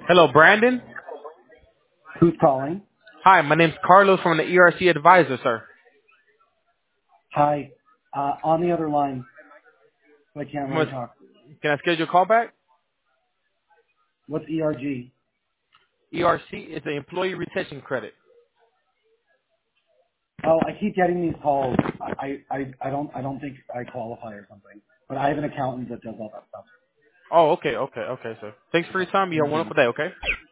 Hello, Brandon. Who's calling? Hi, my name's Carlos from the ERC Advisor, sir. Hi. On the other line, so I can't really Must- talk. Can I schedule a call back? What's ERG? ERC is the Employee Retention Credit. Oh, I keep getting these calls. I don't think I qualify or something. But I have an accountant that does all that stuff. Oh, okay, sir. Thanks for your time. You have a Thank you. wonderful day, okay?